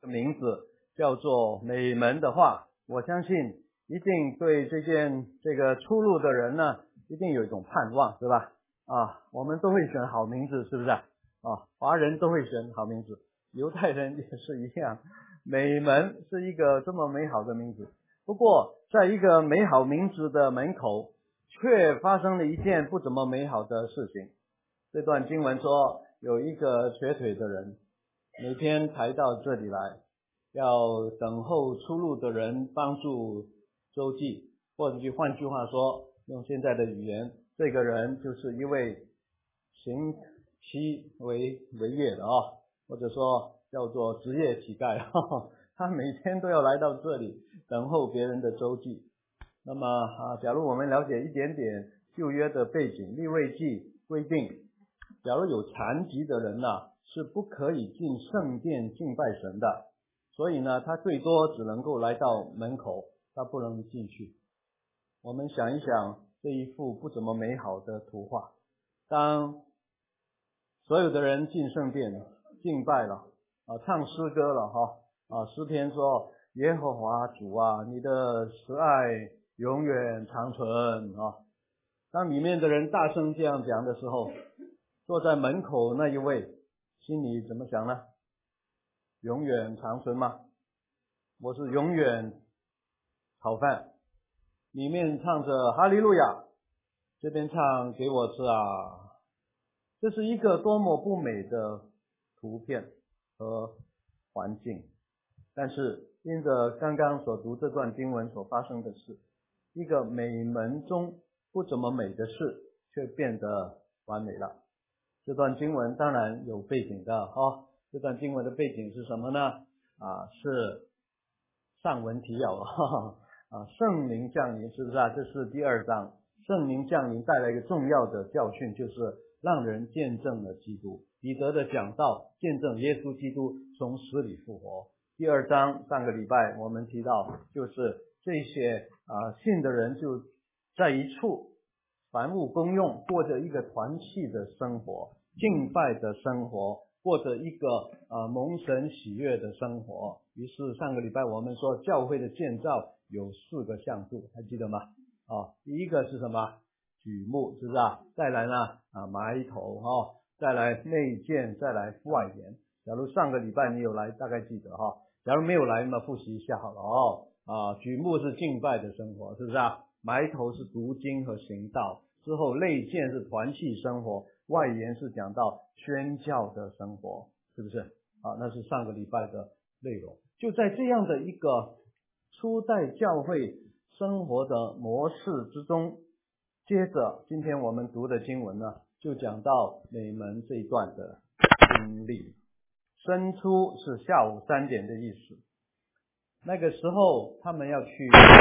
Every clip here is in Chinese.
名字叫做美门的话，我相信一定对这个出路的人呢，一定有一种盼望，对吧？我们都会选好名字，是不是？华人都会选好名字，犹太人也是一样。美门是一个这么美好的名字，不过在一个美好名字的门口，却发生了一件不怎么美好的事情。这段经文说，有一个瘸腿的人，每天抬到这里来，要等候出路的人帮助周济，或者换句话说，用现在的语言，这个人就是一位行乞为业的或者说叫做职业乞丐他每天都要来到这里等候别人的周济。那么假如我们了解一点点旧约的背景，利未记规定，假如有残疾的人是不可以进圣殿敬拜神的，所以呢，他最多只能够来到门口，他不能进去。我们想一想这一幅不怎么美好的图画，当所有的人进圣殿敬拜了唱诗歌了诗篇说，耶和华主你的慈爱永远长存当里面的人大声这样讲的时候，坐在门口那一位心里怎么想呢？永远长存吗？我是永远讨饭，里面唱着哈利路亚，这边唱给我吃这是一个多么不美的图片和环境。但是因着刚刚所读这段经文所发生的事，一个美门中不怎么美的事却变得完美了。这段经文当然有背景的这段经文的背景是什么呢？是上文提要圣灵降临，是不是这是第2章，圣灵降临带来一个重要的教训，就是让人见证了基督。彼得的讲道见证耶稣基督从死里复活。第2章上个礼拜我们提到，就是这些信的人就在一处凡物公用，过着一个团契的生活，敬拜的生活，过着一个蒙神喜悦的生活。于是上个礼拜我们说教会的建造有4个向度，还记得吗？第一个是什么？举目，是不是再来呢埋头再来内建，再来外延。假如上个礼拜你有来，大概记得假如没有来，那么复习一下好了举目是敬拜的生活，是不是埋头是读经和行道，之后内建是团契生活，外延是讲到宣教的生活，是不是那是上个礼拜的内容。就在这样的一个初代教会生活的模式之中，接着今天我们读的经文呢，就讲到美门这一段的经历。申初是下午3点的意思，那个时候他们要去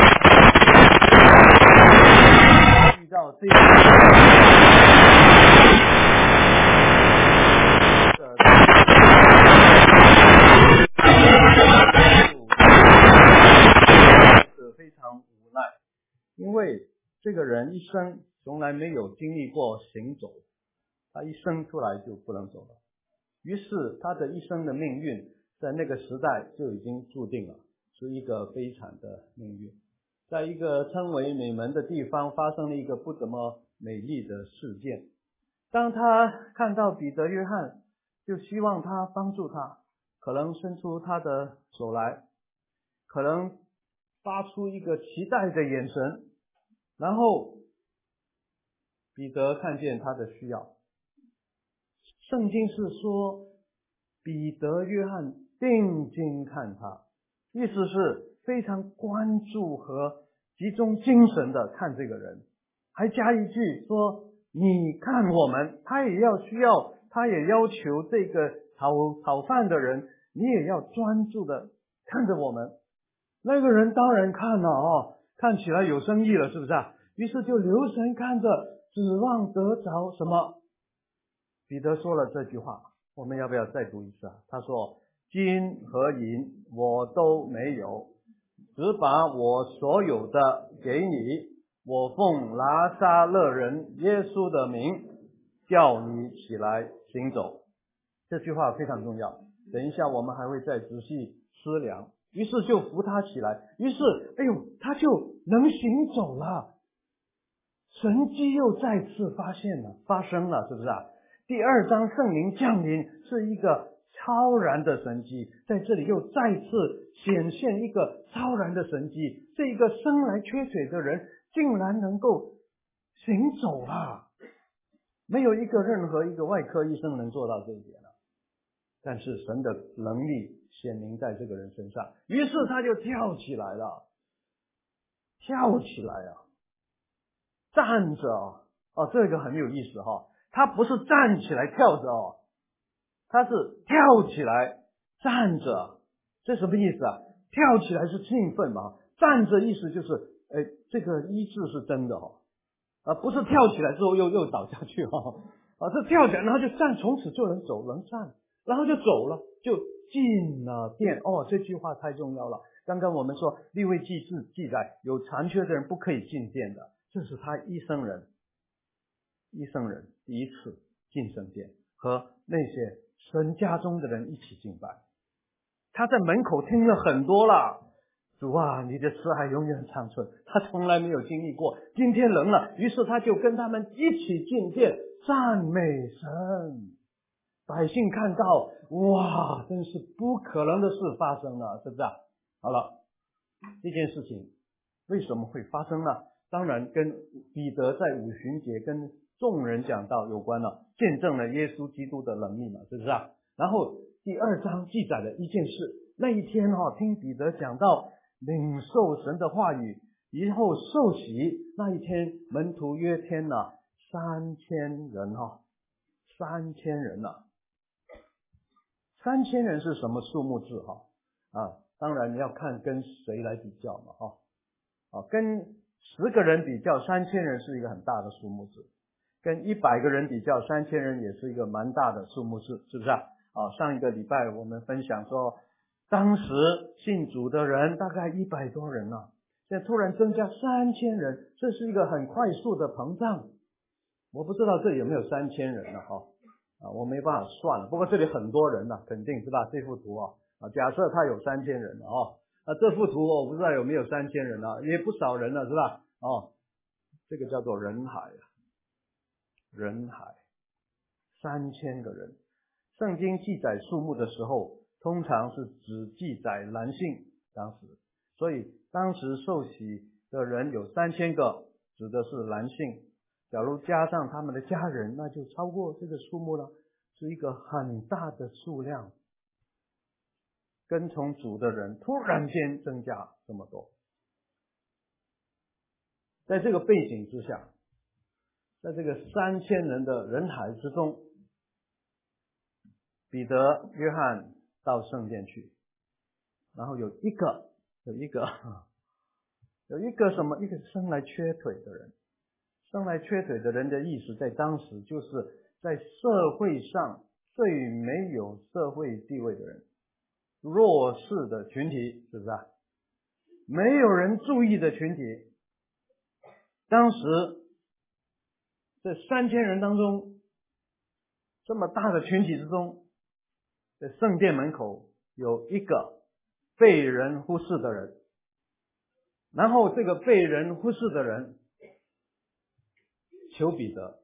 遇到这样的非常无奈，因为这个人一生从来没有经历过行走，他一生出来就不能走了，于是他的一生的命运在那个时代就已经注定了，是一个悲惨的命运。在一个称为美门的地方发生了一个不怎么美丽的事件，当他看到彼得约翰，就希望他帮助他，可能伸出他的手来，可能发出一个期待的眼神，然后彼得看见他的需要。圣经是说彼得约翰定睛看他，意思是非常关注和集中精神的看这个人，还加一句说你看我们，他也要求这个讨饭的人，你也要专注的看着我们。那个人当然看了看起来有生意了，是不是于是就留神看着，指望得着什么。彼得说了这句话，我们要不要再读一次他说，金和银我都没有，只把我所有的给你，我奉拿撒勒人耶稣的名叫你起来行走。这句话非常重要，等一下我们还会再仔细思量，于是就扶他起来，于是他就能行走了。神迹又再次发生了，是不是啊？第二章圣灵降临是一个超然的神迹，在这里又再次显现一个超然的神迹，这一个生来缺腿的人竟然能够行走了。没有任何一个外科医生能做到这一点了，但是神的能力显明在这个人身上，于是他就跳起来了，站着这个很有意思他不是站起来跳着他是跳起来站着，这什么意思啊？跳起来是兴奋嘛，站着意思就是这个医治是真的不是跳起来之后又倒下去是跳起来然后就站，从此就能走能站，然后就走了，就进了殿。这句话太重要了。刚刚我们说利未记记载有残缺的人不可以进殿的，这是他一生人第一次进圣殿，和那些神家中的人一起敬拜。他在门口听了很多了，主啊，你的慈爱永远长存，他从来没有经历过，今天能了，于是他就跟他们一起进殿赞美神。百姓看到，哇，真是不可能的事发生了，是不是啊？好了，这件事情为什么会发生呢？当然跟彼得在五旬节跟众人讲道有关了，见证了耶稣基督的能力嘛，是不是啊？然后第二章记载了一件事，那一天听彼得讲到领受神的话语以后受洗，那一天门徒约添了3000人3000人了。3000人是什么数目字当然你要看跟谁来比较嘛跟10个人比较3000人是一个很大的数目字，跟100个人比较3000人也是一个蛮大的数目字，是不是啊？上一个礼拜我们分享说当时信主的人大概100多人了，现在突然增加3000人，这是一个很快速的膨胀。我不知道这里有没有3000人了我没办法算了，不过这里很多人了，肯定是吧？这幅图假设他有3000人了这幅图我不知道有没有3000人了，也不少人了，是吧？这个叫做人海，3000个人。圣经记载数目的时候，通常是只记载男性，当时，所以当时受洗的人有3000个，指的是男性。假如加上他们的家人，那就超过这个数目了，是一个很大的数量。跟从主的人突然间增加这么多，在这个背景之下，在这个3000人的人海之中，彼得、约翰到圣殿去，然后有一个什么？一个生来缺腿的人。生来缺腿的人的意思在当时就是在社会上最没有社会地位的人，弱势的群体，是不是啊？没有人注意的群体。当时这3000人当中，这么大的群体之中，在圣殿门口有一个被人忽视的人，然后这个被人忽视的人求彼得，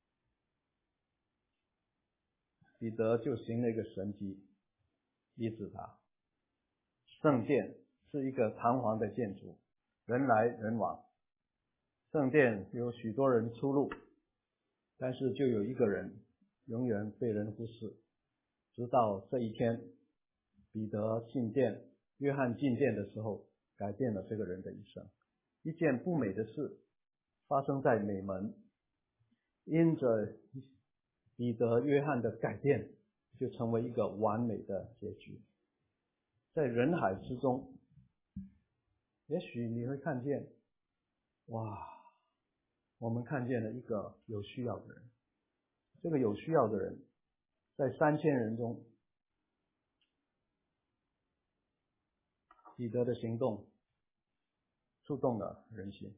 彼得就行了一个神迹医治他。圣殿是一个堂皇的建筑，人来人往，圣殿有许多人出入，但是就有一个人永远被人忽视，直到这一天彼得进殿，约翰进殿的时候，改变了这个人的一生。一件不美的事发生在美门，因着彼得、约翰的改变，就成为一个完美的结局。在人海之中，也许你会看见，哇，我们看见了一个有需要的人。这个有需要的人在3000人中，彼得的行动触动了人心。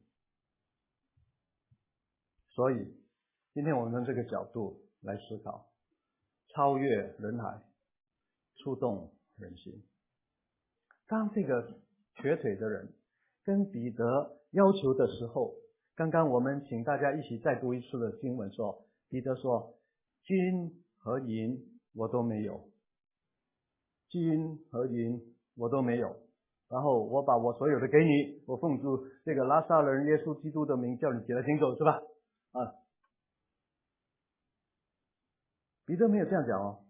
所以今天我们从这个角度来思考，超越人海，触动人心。 当这个瘸腿的人跟彼得要求的时候，刚刚我们请大家一起再读一次的经文说，彼得说，金和银我都没有，金和银我都没有，然后我把我所有的给你，我奉主这个拉撒勒人耶稣基督的名叫你起来行走，是吧？啊，彼得没有这样讲哦，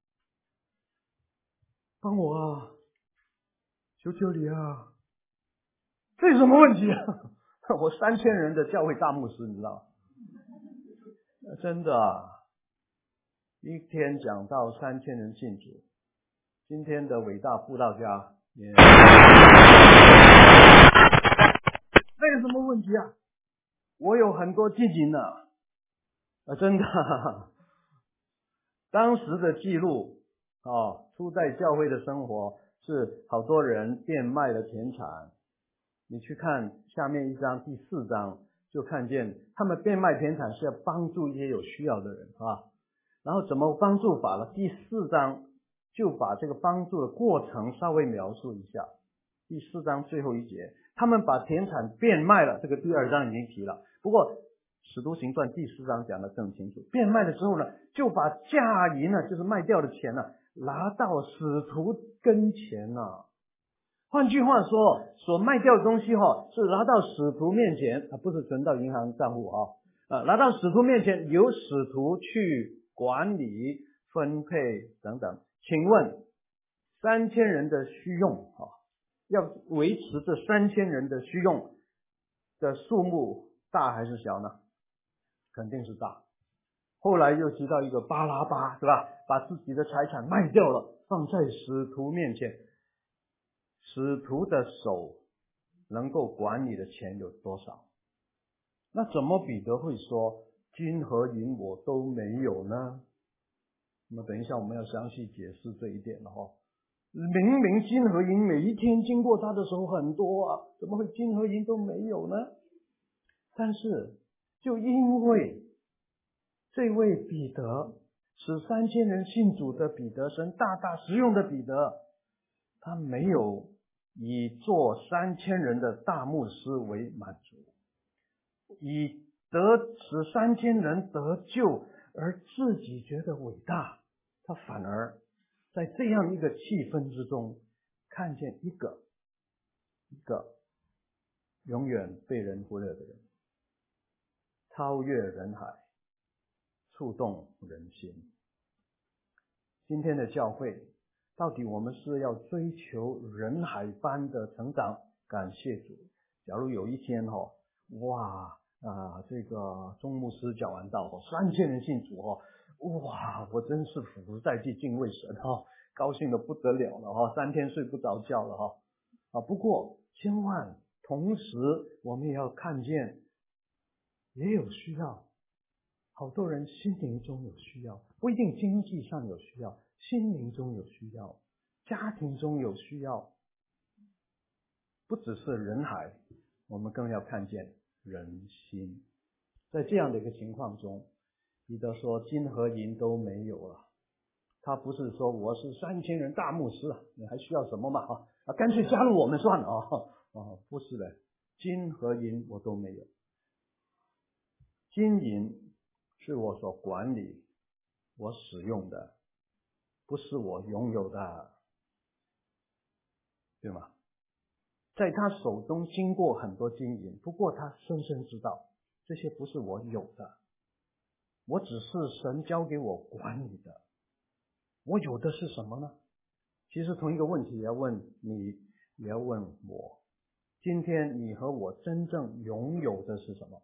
帮我啊，求求你啊，这有什么问题啊？我3000人的教会大牧师，你知道吗？真的啊，一天讲到3000人信主，今天的伟大布道家也，那有什么问题啊？我有很多基金呢，真的，当时的记录初代教会的生活是好多人变卖了田产。你去看下面一章第4章，就看见他们变卖田产是要帮助一些有需要的人然后怎么帮助法了？第4章就把这个帮助的过程稍微描述一下。第4章最后一节，他们把田产变卖了，这个第2章已经提了，不过使徒行传第4章讲得更清楚。变卖了之后呢，就把价银呢，就是卖掉的钱呢，拿到使徒跟前啊。换句话说，所卖掉的东西是拿到使徒面前，不是存到银行账户拿到使徒面前，由使徒去管理、分配等等。请问3000人的需用要维持这3000人的需用的数目大还是小呢？肯定是大。后来又提到一个巴拉巴，对吧？把自己的财产卖掉了，放在使徒面前。使徒的手能够管理的钱有多少？那怎么彼得会说金和银我都没有呢？那么等一下我们要详细解释这一点了明明金和银每一天经过他的手很多啊，怎么会金和银都没有呢？但是就因为这位彼得使3000人信主的彼得，神大大使用的彼得，他没有以做3000人的大牧师为满足，以使3000人得救而自己觉得伟大，他反而在这样一个气氛之中，看见一个永远被人忽略的人，超越人海，触动人心。今天的教会到底我们是要追求人海般的成长？感谢主，假如有一天这个钟牧师讲完道3000人信主哇，我真是伏在地敬畏神高兴得不得了了3天睡不着觉了不过千万同时我们也要看见也有需要，好多人心灵中有需要，不一定经济上有需要，心灵中有需要，家庭中有需要，不只是人海，我们更要看见人心。在这样的一个情况中，彼得说金和银都没有了，他不是说我是3000人大牧师你还需要什么嘛干脆加入我们算了不是的，金和银我都没有。金银是我所管理我使用的，不是我拥有的，对吗？在他手中经过很多金银，不过他深深知道这些不是我有的，我只是神交给我管理的。我有的是什么呢？其实同一个问题也要问你，也要问我，今天你和我真正拥有的是什么？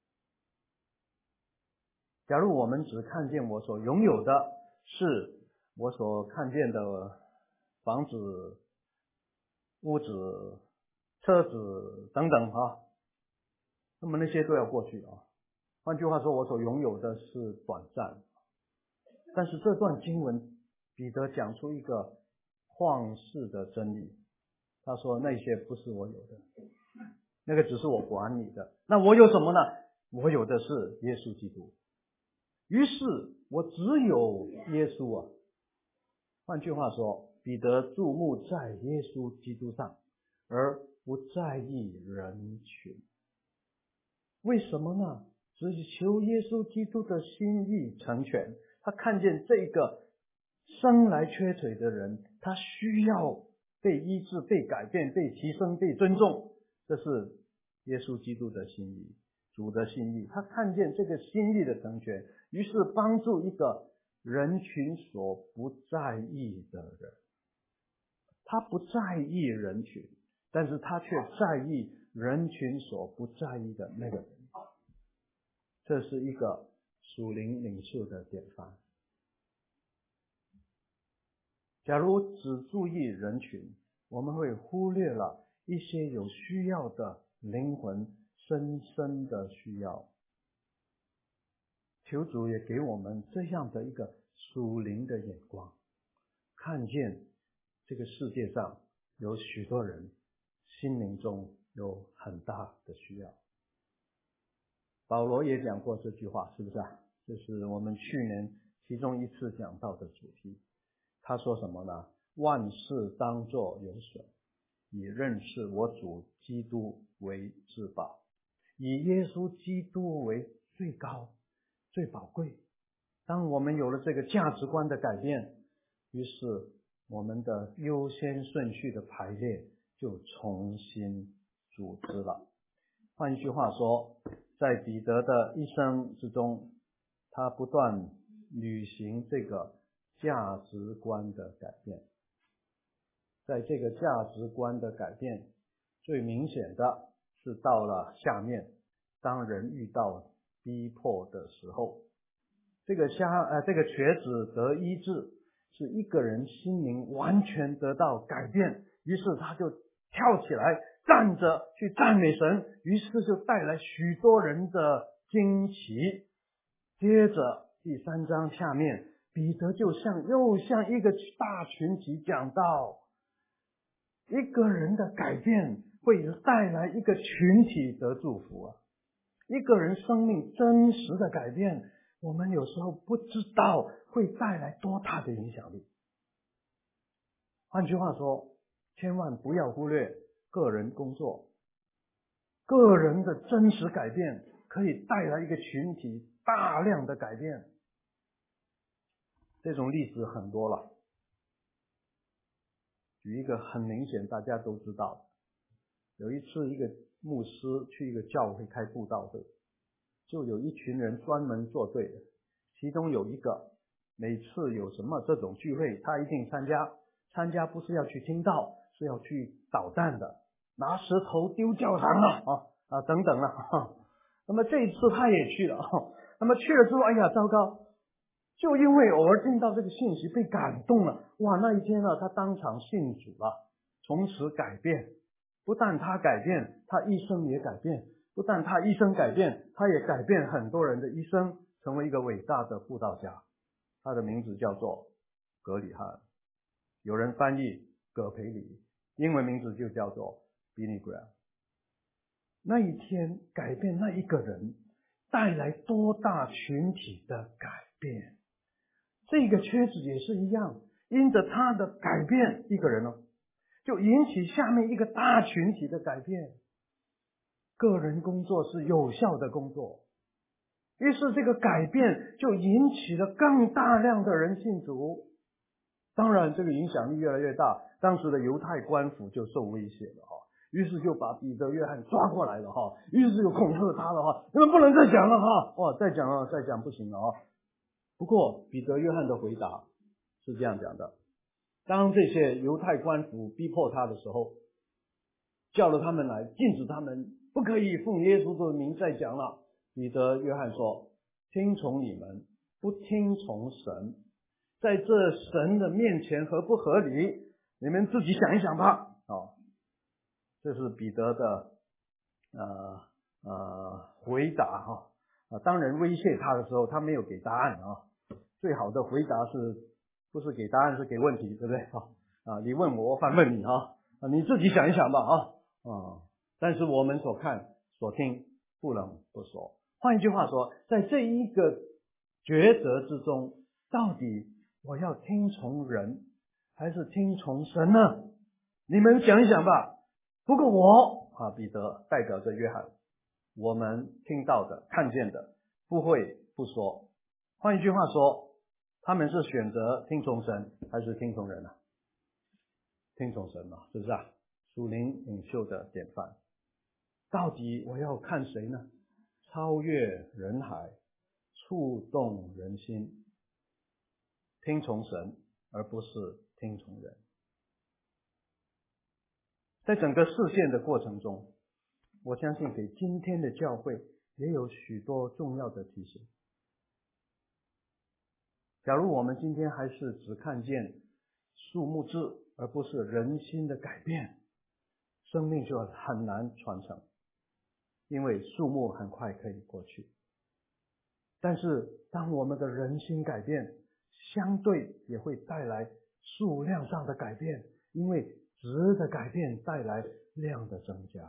假如我们只看见我所拥有的是我所看见的房子、屋子、车子等等那么那些都要过去换句话说，我所拥有的是短暂。但是这段经文彼得讲出一个旷世的真理，他说那些不是我有的，那个只是我管理的。那我有什么呢？我有的是耶稣基督。于是我只有耶稣换句话说， 彼得注目在耶稣基督上，而不在意人群。为什么呢？只求耶稣基督的心意成全。他看见这个生来缺腿的人，他需要被医治、被改变、被提升、被尊重，这是耶稣基督的心意，主的心意。他看见这个心意的成全，于是帮助一个人群所不在意的人。他不在意人群，但是他却在意人群所不在意的那个人。这是一个属灵领袖的典范。假如只注意人群，我们会忽略了一些有需要的灵魂深深的需要。求主也给我们这样的一个属灵的眼光，看见这个世界上有许多人心灵中有很大的需要。保罗也讲过这句话，是不是啊？这是我们去年其中一次讲到的主题。他说什么呢？万事当作有损，以认识我主基督为至宝，以耶稣基督为最高最宝贵。当我们有了这个价值观的改变，于是我们的优先顺序的排列就重新组织了。换一句话说，在彼得的一生之中，他不断履行这个价值观的改变。在这个价值观的改变，最明显的是到了下面，当人遇到逼迫的时候，这个瘸子得医治，是一个人心灵完全得到改变，于是他就跳起来站着去赞美神，于是就带来许多人的惊奇。接着第3章下面，彼得又向一个大群体讲到，一个人的改变会带来一个群体的祝福啊！一个人生命真实的改变，我们有时候不知道会带来多大的影响力。换句话说，千万不要忽略个人工作，个人的真实改变可以带来一个群体大量的改变。这种例子很多了，举一个很明显大家都知道，有一次一个牧师去一个教会开布道会，就有一群人专门作对的，其中有一个每次有什么这种聚会他一定参加不是要去听道，是要去捣蛋的，拿石头丢教堂等等了。那么这一次他也去了，那么去了之后，哎呀糟糕，就因为偶尔听到这个信息被感动了，哇，那一天他当场信主了，从此改变。不但他改变，他一生也改变，不但他一生改变，他也改变很多人的一生，成为一个伟大的布道家。他的名字叫做葛理翰，有人翻译葛培理，英文名字就叫做 Billy Graham。 那一天改变那一个人，带来多大群体的改变。这个瘸子也是一样，因着他的改变，一个人就引起下面一个大群体的改变。个人工作是有效的工作，于是这个改变就引起了更大量的人信主。当然这个影响力越来越大，当时的犹太官府就受威胁了于是就把彼得约翰抓过来了于是就恐吓他了你们不能再讲了再讲不行了不过彼得约翰的回答是这样讲的：当这些犹太官府逼迫他的时候，叫了他们来，禁止他们不可以奉耶稣的名再讲了。彼得约翰说：听从你们，不听从神，在这神的面前合不合理，你们自己想一想吧。这是彼得的回答当人威胁他的时候，他没有给答案最好的回答是不是给答案，是给问题，对不对你问我，我反问你你自己想一想吧但是我们所看所听不能不说。换一句话说，在这一个抉择之中，到底我要听从人， 还是听从神呢？你们想一想吧。不过我彼得代表着约翰，我们听到的看见的不会不说。换一句话说，他们是选择听从神还是听从人啊？听从神嘛，是不是啊？属灵领袖的典范。到底我要看谁呢？超越人海，触动人心，听从神而不是听从人。在整个事件的过程中，我相信给今天的教会也有许多重要的提醒。假如我们今天还是只看见树木质而不是人心的改变，生命就很难传承，因为树木很快可以过去。但是当我们的人心改变，相对也会带来数量上的改变，因为质的改变带来量的增加。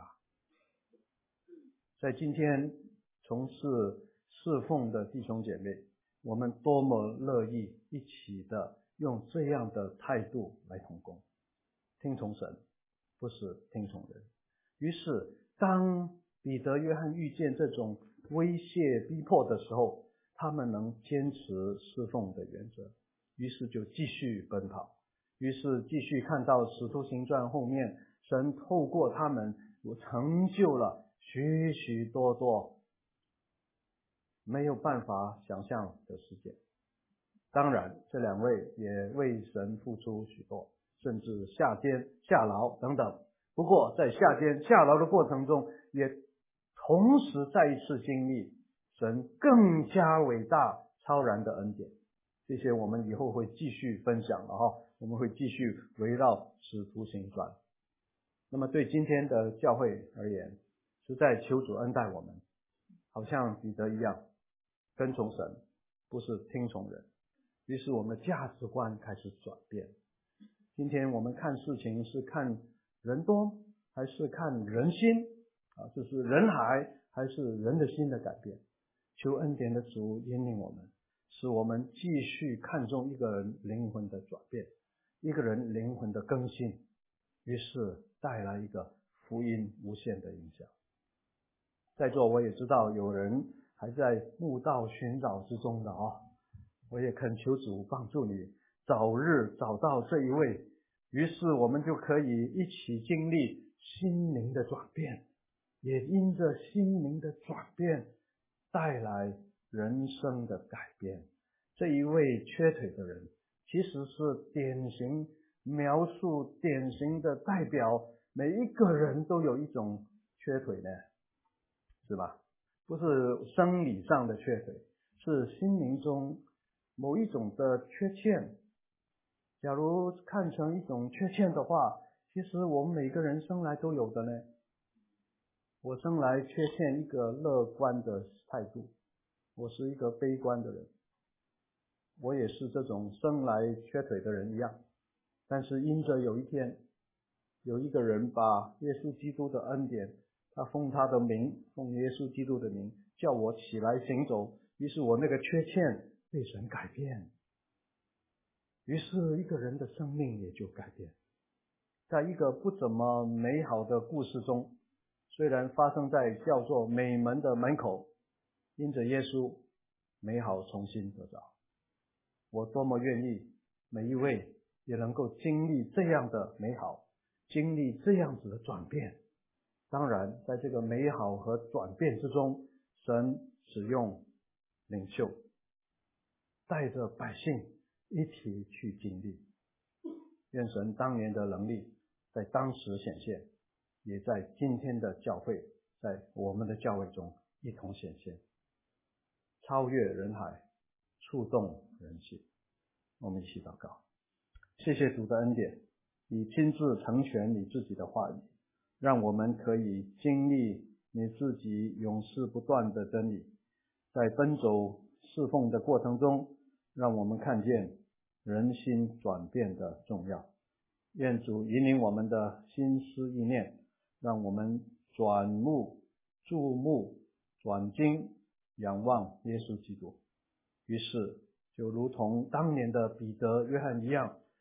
在今天从事侍奉的弟兄姐妹，我们多么乐意一起的用这样的态度来同工，听从神，不是听从人。于是当彼得、约翰遇见这种威胁逼迫的时候，他们能坚持侍奉的原则，于是就继续奔跑，于是继续看到使徒行传后面，神透过他们成就了许许多多没有办法想象的事件。当然这两位也为神付出许多，甚至下监下牢等等。不过在下监下牢的过程中，也同时再一次经历神更加伟大超然的恩典。这些我们以后会继续分享的我们会继续围绕使徒行传。那么对今天的教会而言，实在求主恩待我们，好像彼得一样，跟从神，不是听从人。于是我们的价值观开始转变。今天我们看事情是看人多还是看人心就是人海还是人的心的改变。求恩典的主引领我们，使我们继续看重一个人灵魂的转变，一个人灵魂的更新，于是带来一个福音无限的影响。在座我也知道有人还在慕道寻找之中的我也恳求主帮助你早日找到这一位，于是我们就可以一起经历心灵的转变，也因着心灵的转变带来人生的改变。这一位缺腿的人其实是典型描述典型的代表，每一个人都有一种缺腿呢，是吧？不是生理上的缺腿，是心灵中某一种的缺陷。假如看成一种缺陷的话，其实我们每个人生来都有的呢。我生来缺陷一个乐观的态度，我是一个悲观的人，我也是这种生来缺腿的人一样。但是因着有一天有一个人把耶稣基督的恩典，他奉他的名，奉耶稣基督的名叫我起来行走，于是我那个缺陷被神改变，于是一个人的生命也就改变。在一个不怎么美好的故事中，虽然发生在叫做美门的门口，因着耶稣美好重新得着。我多么愿意每一位也能够经历这样的美好，经历这样子的转变。当然在这个美好和转变之中，神使用领袖带着百姓一起去经历。愿神当年的能力在当时显现，也在今天的教会，在我们的教会中一同显现，超越人海，触动人心。我们一起祷告。谢谢主的恩典，你亲自成全你自己的话语，让我们可以经历你自己永世不断的真理，在奔走侍奉的过程中，让我们看见人心转变的重要。愿主引领我们的心思意念，让我们转目注目转睛仰望耶稣基督。于是就如同当年的彼得、约翰一样，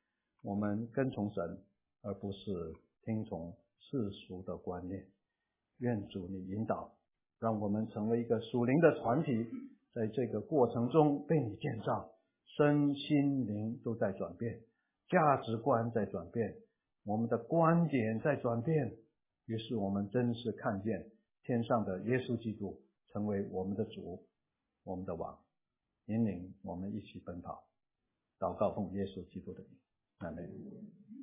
我们跟从神，而不是听从世俗的观念。愿主你引导，让我们成为一个属灵的团体，在这个过程中被你建造，身心灵都在转变，价值观在转变，我们的观点在转变，于是我们真是看见天上的耶稣基督成为我们的主，我们的王，引领我们一起奔跑。祷告奉耶稣基督的名，阿们。